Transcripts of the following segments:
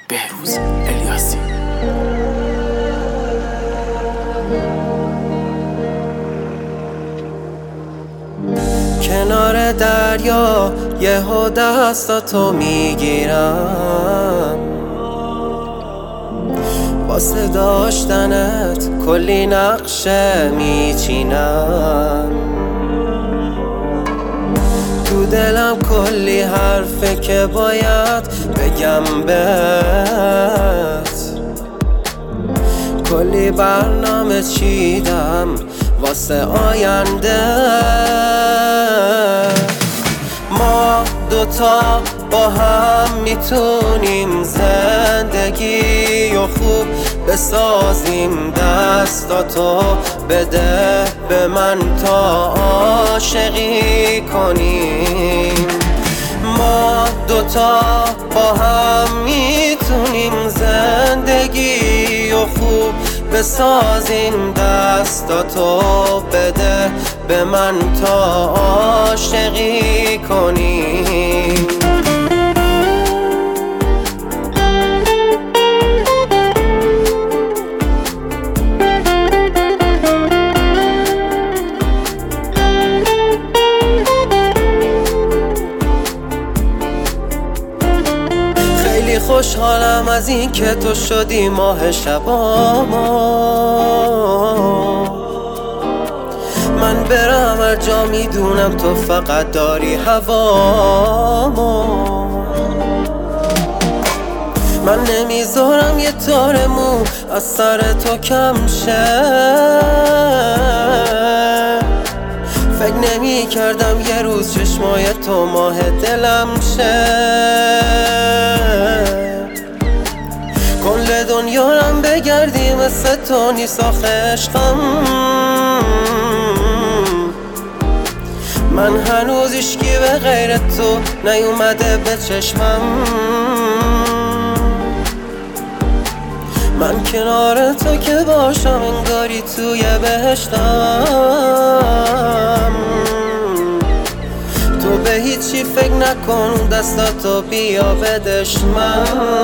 بهروز الیاسی. کنار دریا یهو دستاتو میگیرم، واسه داشتنت کلی نقشه میچینم. تو دلم کلی حرفه که باید بگم بهت، کلی برنامه چیدم واسه آینده. ما دوتا با هم میتونیم زندگی و خوب بسازیم. دستاتو بده به من تا عاشقی کنیم. ما دوتا با هم میتونیم زندگی و خوب بسازیم. دستاتو بده به من تا عاشقی کنیم. خیلی خوشحالم از این که تو شدی ماه شبامو. من برم هر جا میدونم تو فقط داری هوامو. من نمیذارم یه تار مو از سر تو کم شه. فکر نمی کردم یه روز چشمای تو ماه دلم شه. کل دنیا رم بگردی مثل تو نیست آخه عشقم. من هنوز هیچکی به غیر تو نیومده به چشمم. من کنار تو که باشم انگاری توی بهشتم. تو به هیچی فکر نکن، دستاتو بیا بدش من.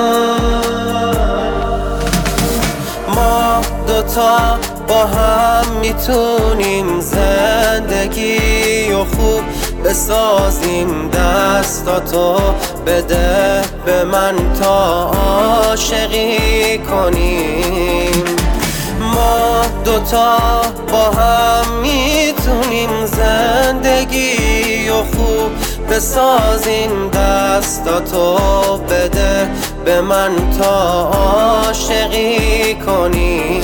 ما دوتا با هم میتونیم زندگی و خوب بسازیم. دستاتو بده به من تا عاشقی کنیم. ما دوتا با هم میتونیم زندگی و خوب بسازیم. دستاتو بده به من تا عاشقی کنیم.